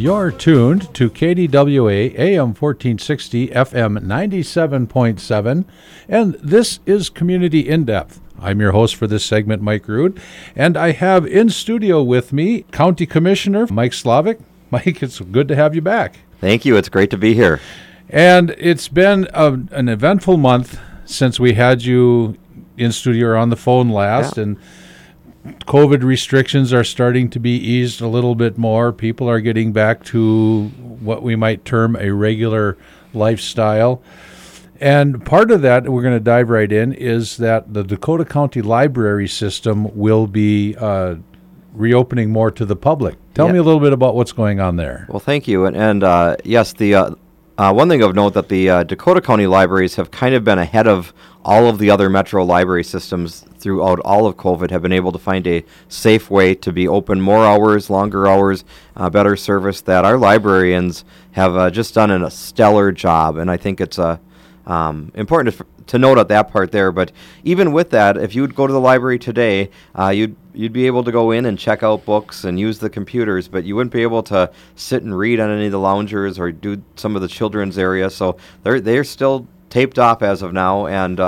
You're tuned to KDWA AM 1460 FM 97.7, and this is Community In Depth. I'm your host for this segment, Mike Rude, and I have in studio with me County Commissioner Mike Slavik. Mike, it's good to have you back. Thank you. It's great to be here. And it's been an eventful month since we had you in studio or on the phone last, and COVID restrictions are starting to be eased a little bit more. People are getting back to what we might term a regular lifestyle. And part of that, we're going to dive right in, is that the Dakota County Library System will be reopening more to the public. Tell me a little bit about what's going on there. Well, thank you. And yes, the one thing of note that the Dakota County libraries have kind of been ahead of all of the other metro library systems throughout all of COVID, have been able to find a safe way to be open more hours, longer hours, better service, that our librarians have just done a stellar job. And I think it's important to note at that part there. But even with that, if you would go to the library today, you'd be able to go in and check out books and use the computers, but you wouldn't be able to sit and read on any of the loungers or do some of the children's area. So they're still taped off as of now, and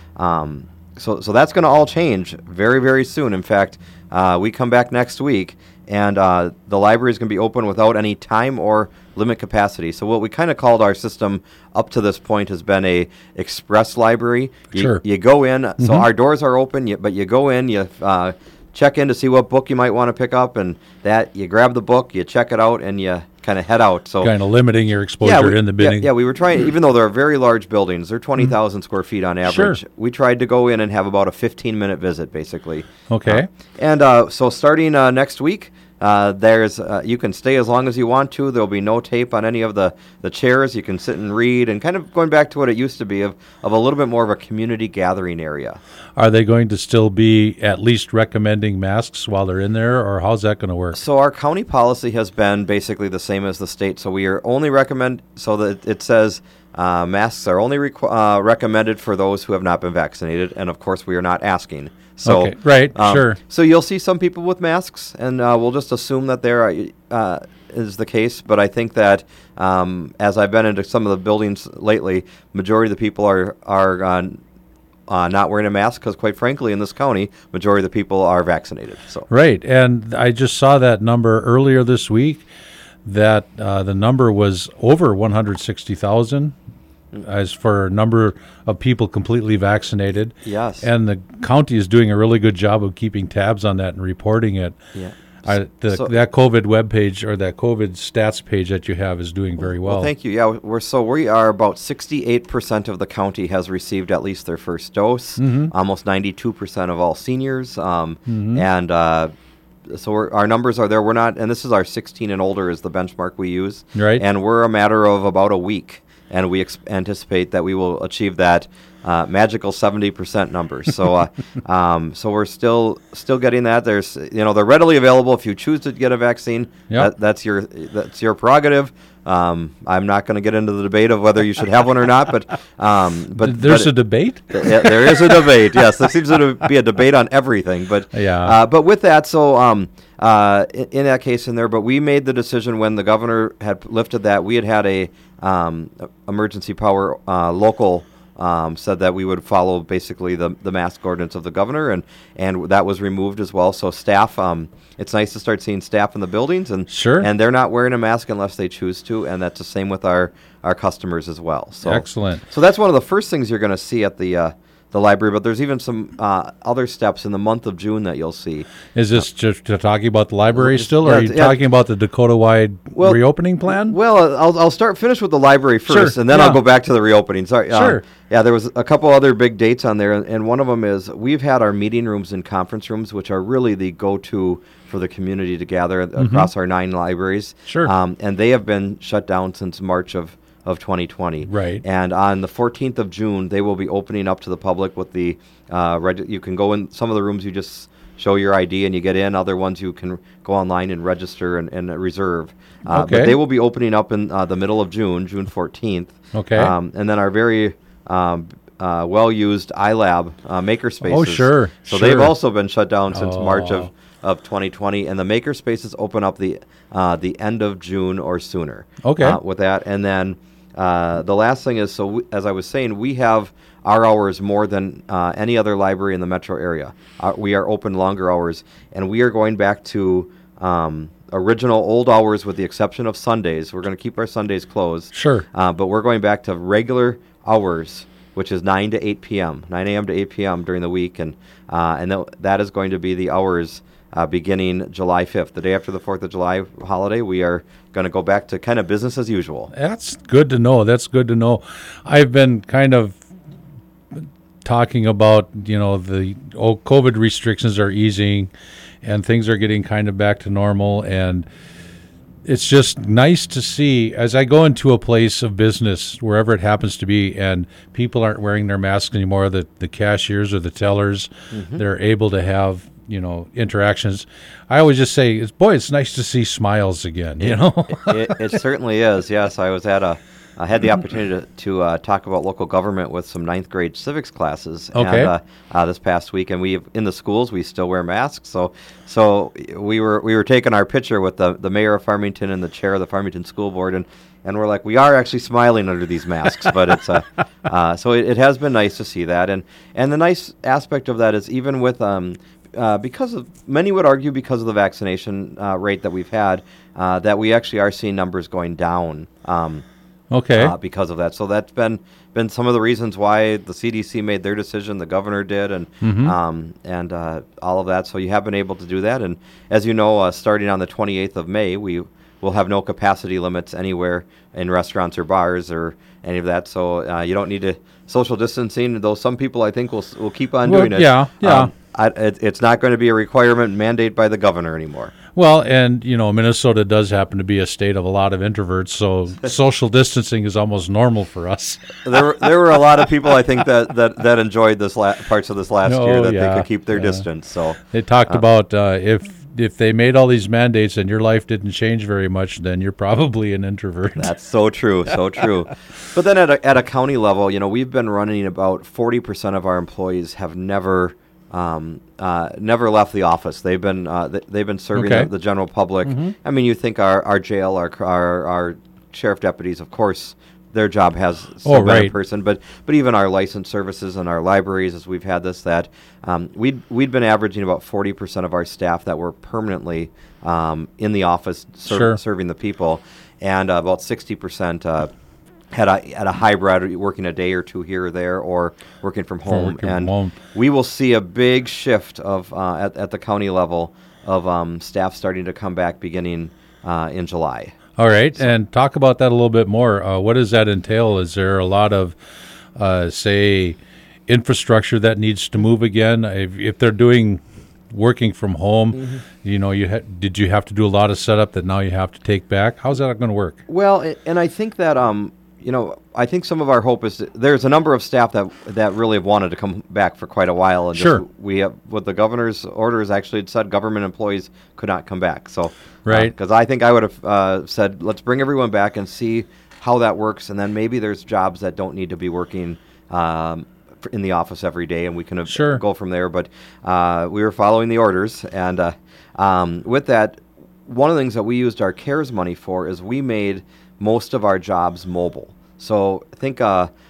so that's going to all change very, very soon. In fact, we come back next week, and the library is going to be open without any time or limit capacity. So what we kind of called our system up to this point has been a express library. You go in, so our doors are open, but you go in, you check in to see what book you might want to pick up, and that you grab the book, you check it out, and you kind of head out. So kind of limiting your exposure in the beginning. Yeah, we were trying, even though they're very large buildings, they're 20,000 square feet on average. Sure. We tried to go in and have about a 15-minute visit, basically. Okay. So starting next week, there's you can stay as long as you want to. There'll be no tape on any of the chairs. You can sit and read, and kind of going back to what it used to be of a little bit more of a community gathering area. Are they going to still be at least recommending masks while they're in there, or how's that going to work? So our county policy has been basically the same as the state. So we are only recommend, so that it says masks are only recommended for those who have not been vaccinated, and of course we are not asking. So, okay, right, sure. So you'll see some people with masks, and we'll just assume that there is the case. But I think that as I've been into some of the buildings lately, majority of the people are not wearing a mask because, quite frankly, in this county, majority of the people are vaccinated. So right, and I just saw that number earlier this week, that the number was over 160,000. As for a number of people completely vaccinated. Yes. And the county is doing a really good job of keeping tabs on that and reporting it. Yeah. That COVID webpage, or that COVID stats page that you have, is doing very well. Well, thank you. Yeah, we are about 68% of the county has received at least their first dose. Almost 92% of all seniors. And so our numbers are there. We're not, and this is our 16 and older is the benchmark we use. Right. And we're a matter of about a week. And we anticipate that we will achieve that magical 70% number. So, so we're still getting that. There's, they're readily available if you choose to get a vaccine. Yep. That's your prerogative. I'm not going to get into the debate of whether you should have one or not, but there's a debate. There is a debate. Yes, there seems to be a debate on everything. But but with that, so in that case in there, but we made the decision when the governor had lifted that. We had a emergency power local said that we would follow basically the mask ordinance of the governor, and that was removed as well. So staff, it's nice to start seeing staff in the buildings, and and they're not wearing a mask unless they choose to, and that's the same with our customers as well. So excellent. So that's one of the first things you're going to see at the library, but there's even some other steps in the month of June that you'll see. Is this just talking about the library still, or are you talking about the Dakota-wide reopening plan? Well, I'll finish with the library first, and then I'll go back to the reopening. Sorry. Yeah, there was a couple other big dates on there, and one of them is we've had our meeting rooms and conference rooms, which are really the go-to for the community to gather across our 9 libraries. Sure. And they have been shut down since March of 2020. Right. And on the 14th of June, they will be opening up to the public with the you can go in some of the rooms, you just show your ID and you get in. Other ones you can go online and register and reserve. But they will be opening up in the middle of June 14th. Okay. And then our very well-used iLab maker spaces. Oh, sure. So they've also been shut down since March of of 2020, and the maker spaces open up the end of June or sooner. Okay. With that, and then the last thing is, as I was saying, we have our hours more than any other library in the metro area. We are open longer hours, and we are going back to original old hours with the exception of Sundays. We're going to keep our Sundays closed. Sure. But we're going back to regular hours, which is 9 to 8 p.m., 9 a.m. to 8 p.m. during the week, and that is going to be the hours beginning July 5th, the day after the 4th of July holiday. We are going to go back to kind of business as usual. That's good to know. That's good to know. I've been kind of talking about, the COVID restrictions are easing and things are getting kind of back to normal. And it's just nice to see as I go into a place of business, wherever it happens to be, and people aren't wearing their masks anymore, the cashiers or the tellers, they're able to have interactions. I always just say, it's nice to see smiles again. It certainly is. Yes, I had the opportunity to talk about local government with some 9th grade civics classes. Okay. And, this past week, and in the schools we still wear masks. So we were taking our picture with the mayor of Farmington and the chair of the Farmington School Board, and we're like, we are actually smiling under these masks. But it's so it has been nice to see that, and the nice aspect of that is even with because of, many would argue because of the vaccination rate that we've had, that we actually are seeing numbers going down. Okay. Because of that. So that's been some of the reasons why the CDC made their decision, the governor did, and all of that. So you have been able to do that. And as you know, starting on the 28th of May, we will have no capacity limits anywhere in restaurants or bars or any of that. So you don't need to social distancing, though some people I think will keep on doing it. Yeah. It's not going to be a requirement mandate by the governor anymore. Well, and, Minnesota does happen to be a state of a lot of introverts, so social distancing is almost normal for us. There were a lot of people, I think, that enjoyed this parts of this last year that they could keep their distance. So they talked about if they made all these mandates and your life didn't change very much, then you're probably an introvert. That's so true, so true. But then at a county level, we've been running about 40% of our employees have never left the office. They've been serving the general public. I mean, you think our jail, our sheriff deputies, of course, their job has still been in person, but even our licensed services and our libraries, as we've had we'd been averaging about 40% of our staff that were permanently in the office serving the people, and about 60% had a hybrid, working a day or two here or there, or working from home. We will see a big shift of at the county level of staff starting to come back beginning in July. All right, and talk about that a little bit more. What does that entail? Is there a lot of, say, infrastructure that needs to move again? If they're working from home, did you have to do a lot of setup that now you have to take back? How's that going to work? Well, and I think that I think some of our hope is there's a number of staff that really have wanted to come back for quite a while. And we have, what the governor's orders actually had said, government employees could not come back. So, because I think I would have said, let's bring everyone back and see how that works. And then maybe there's jobs that don't need to be working in the office every day, and we can go from there. But we were following the orders. And with that, one of the things that we used our CARES money for is we made most of our jobs mobile. So I think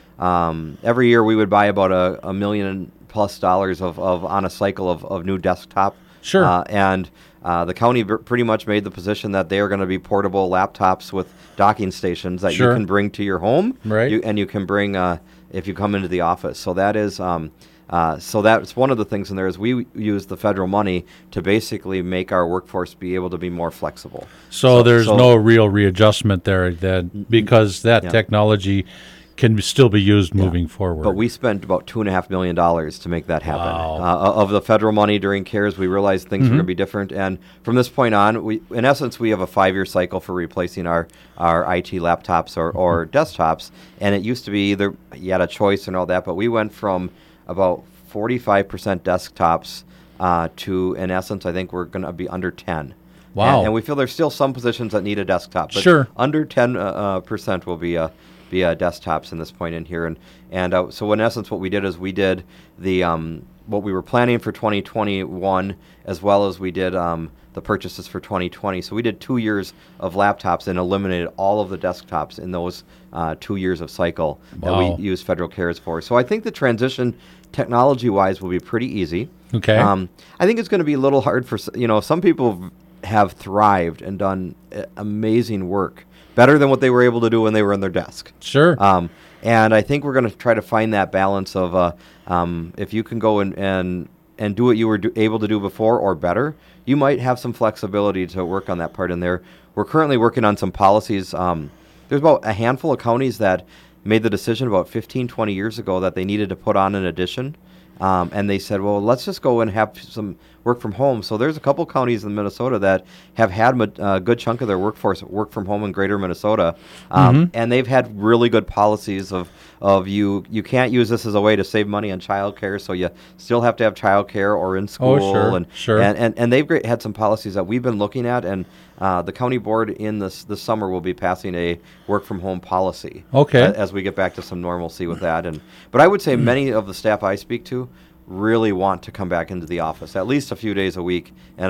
every year we would buy about $1 million+ of on a cycle of new desktop. And the county pretty much made the position that they are going to be portable laptops with docking stations that you can bring to your home, and you can bring if you come into the office. So that is so that's one of the things in there is we use the federal money to basically make our workforce be able to be more flexible. So there's no real readjustment there then, because that technology can still be used moving forward. But we spent about $2.5 million to make that happen. Wow. Of the federal money during CARES, we realized things were going to be different. And from this point on, in essence, we have a 5-year cycle for replacing our IT laptops or desktops. And it used to be either you had a choice and all that, but we went from about 45% desktops to, in essence, I think we're going to be under 10. Wow. And we feel there's still some positions that need a desktop. But under 10% will be desktops in this point in here. And so in essence what we did is we did the what we were planning for 2021, as well as we did the purchases for 2020. So we did 2 years of laptops and eliminated all of the desktops in those 2 years of cycle that Wow. we use federal CARES for. So I think the transition, technology-wise, will be pretty easy. Okay. I think it's going to be a little hard for some people have thrived and done amazing work, better than what they were able to do when they were in their desk. Sure. And I think we're going to try to find that balance of if you can go and do what you were able to do before or better, you might have some flexibility to work on that part in there. We're currently working on some policies. There's about a handful of counties that made the decision about 15, 20 years ago that they needed to put on an addition. And they said, well, let's just go and have some work from home. So there's a couple counties in Minnesota that have had a good chunk of their workforce work from home in greater Minnesota. And they've had really good policies of you can't use this as a way to save money on childcare, so you still have to have childcare or in school. Sure. And they've had some policies that we've been looking at, and the county board in this summer will be passing a work from home policy. Okay. As we get back to some normalcy with that. But I would say many of the staff I speak to really want to come back into the office at least a few days a week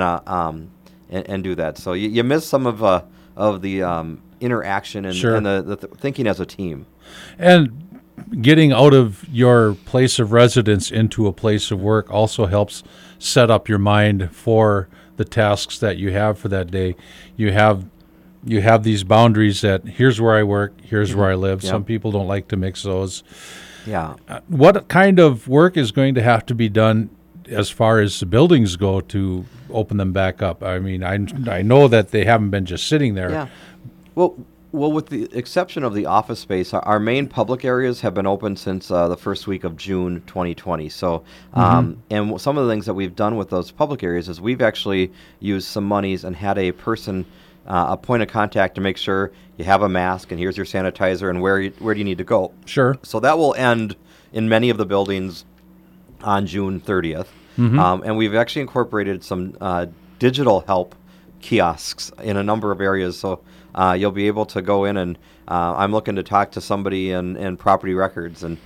and do that. So you miss some of the interaction and, Sure. and the thinking as a team. And getting out of your place of residence into a place of work also helps set up your mind for the tasks that you have for that day. You have these boundaries that here's where I work, here's where I live. Yep. Some people don't like to mix those. Yeah. What kind of work is going to have to be done as far as the buildings go to open them back up? I mean, I know that they haven't been just sitting there. Yeah. Well, with the exception of the office space, our main public areas have been open since the first week of June 2020. So, and some of the things that we've done with those public areas is we've actually used some monies and had a person, a point of contact to make sure you have a mask and here's your sanitizer and where do you need to go. Sure. So that will end in many of the buildings on June 30th. And we've actually incorporated some digital help kiosks in a number of areas. So you'll be able to go in and I'm looking to talk to somebody in property records and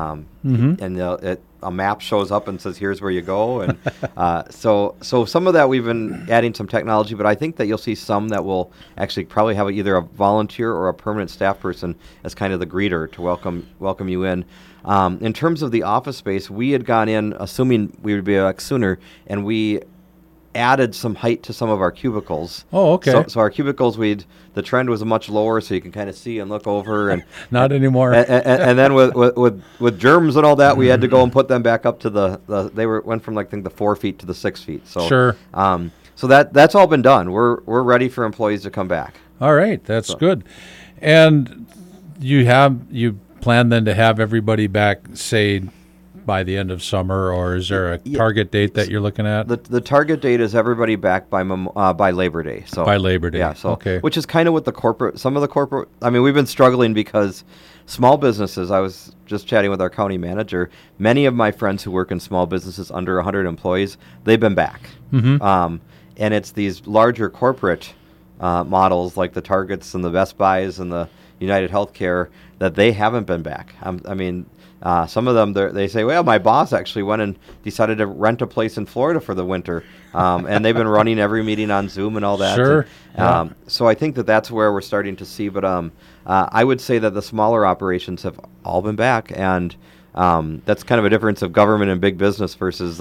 a map shows up and says, here's where you go. And so some of that we've been adding some technology, but I think that you'll see some that will actually probably have either a volunteer or a permanent staff person as kind of the greeter to welcome you in. In terms of the office space, we had gone in assuming we would be back sooner, and we added some height to some of our cubicles. Oh, okay. So our cubicles, the trend was much lower, so you can kind of see and look over. And Not anymore. and then with germs and all that, we had to go and put them back up to went from the 4 feet to the 6 feet. So Sure. So that's all been done. We're ready for employees to come back. All right, that's good. And you plan then to have everybody back, say, by the end of summer, or is there a target date that you're looking at? The target date is everybody back by Labor Day. So By Labor Day. yeah. So okay. which is kind of what some of the corporate. I mean, we've been struggling because small businesses. I was just chatting with our county manager. Many of my friends who work in small businesses under 100 employees, they've been back. And it's these larger corporate models like the Targets and the Best Buys and the United Healthcare that they haven't been back. I mean. Some of them, they say, well, my boss actually went and decided to rent a place in Florida for the winter. And they've been running every meeting on Zoom and all that. Sure. And, so I think that's where we're starting to see. But I would say that the smaller operations have all been back. And that's kind of a difference of government and big business versus,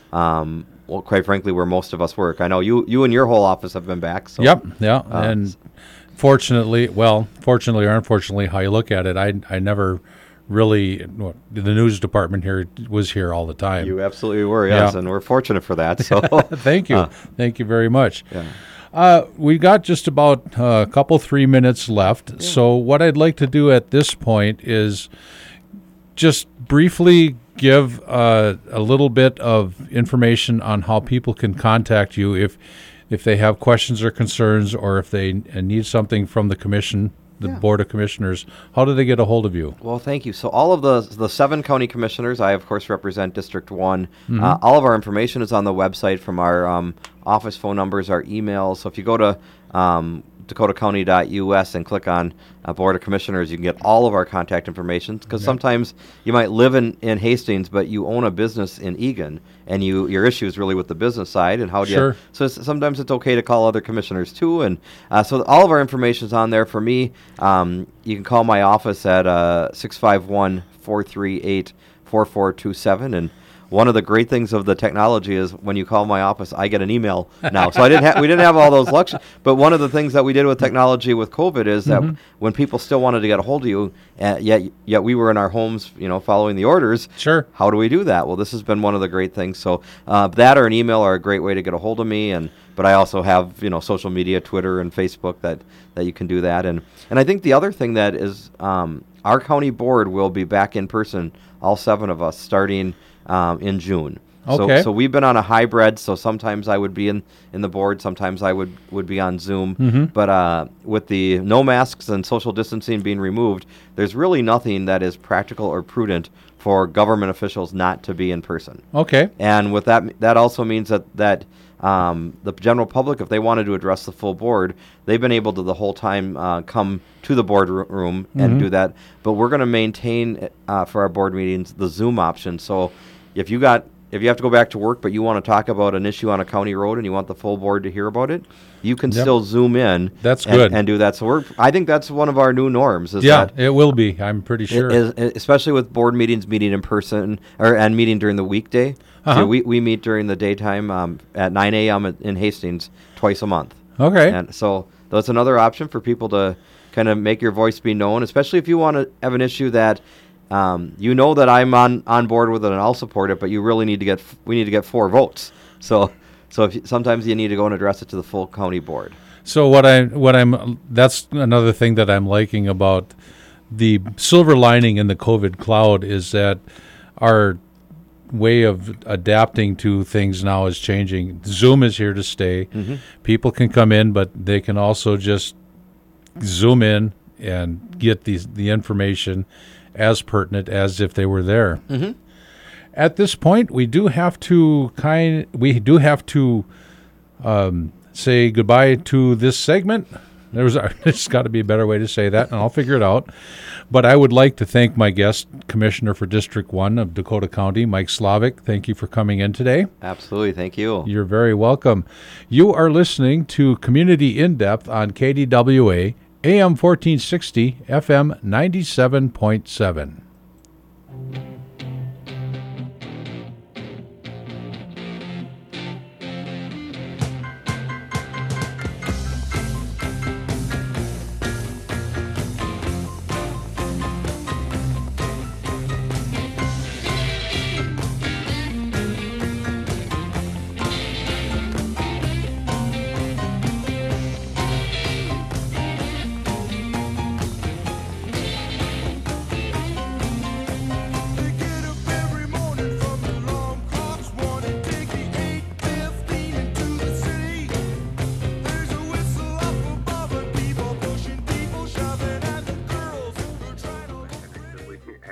quite frankly, where most of us work. I know you and your whole office have been back. So, Yep, yeah. And fortunately or unfortunately, how you look at it, I never really, the news department here was here all the time. You absolutely were, yes, Yeah. and we're fortunate for that. So Thank you. Thank you very much. Yeah. We got just about a couple, 3 minutes left. Yeah. So what I'd like to do at this point is just briefly give a little bit of information on how people can contact you if they have questions or concerns, or if they need something from the commission, the Board of Commissioners. How do they get a hold of you? Well, thank you. So all of the 7 county commissioners, I of course represent District 1. All of our information is on the website from our office phone numbers, our emails. So if you go to dakotacounty.us and click on Board of Commissioners, you can get all of our contact information, because sometimes you might live in Hastings, but you own a business in Eagan, and your issue is really with the business side, and how do you... So sometimes it's okay to call other commissioners too, and so all of our information is on there. For me, you can call my office at 651-438-4427, and one of the great things of the technology is when you call my office, I get an email now. So we didn't have all those luxuries. But one of the things that we did with technology with COVID is that when people still wanted to get a hold of you, yet we were in our homes, following the orders. Sure. How do we do that? Well, this has been one of the great things. So that or an email are a great way to get a hold of me. But I also have social media, Twitter and Facebook that you can do that. And I think the other thing that is our county board will be back in person, all 7 of us, starting in June. Okay. So we've been on a hybrid. So sometimes I would be in the board, sometimes I would be on Zoom. But with the no masks and social distancing being removed, there's really nothing that is practical or prudent for government officials not to be in person. Okay. And with that also means that the general public, if they wanted to address the full board, they've been able to the whole time come to the boardroom and do that. But we're going to maintain for our board meetings the Zoom option. So if you have to go back to work, but you want to talk about an issue on a county road and you want the full board to hear about it, you can still Zoom in. That's good. And do that. So I think that's one of our new norms. It will be. I'm pretty sure. Especially with board meetings, meeting in person and meeting during the weekday. So we meet during the daytime at 9 a.m. in Hastings twice a month. Okay. And so that's another option for people to kind of make your voice be known, especially if you want to have an issue that that I'm on board with it and I'll support it, but we need to get 4 votes. So sometimes you need to go and address it to the full county board. So that's another thing that I'm liking about the silver lining in the COVID cloud is that our way of adapting to things now is changing. Zoom is here to stay. People can come in, but they can also just Zoom in and get the information as pertinent as if they were there. At this point, we do have to say goodbye to this segment. There's got to be a better way to say that, and I'll figure it out. But I would like to thank my guest, Commissioner for District 1 of Dakota County, Mike Slavik. Thank you for coming in today. Absolutely. Thank you. You're very welcome. You are listening to Community In Depth on KDWA, AM 1460, FM 97.7.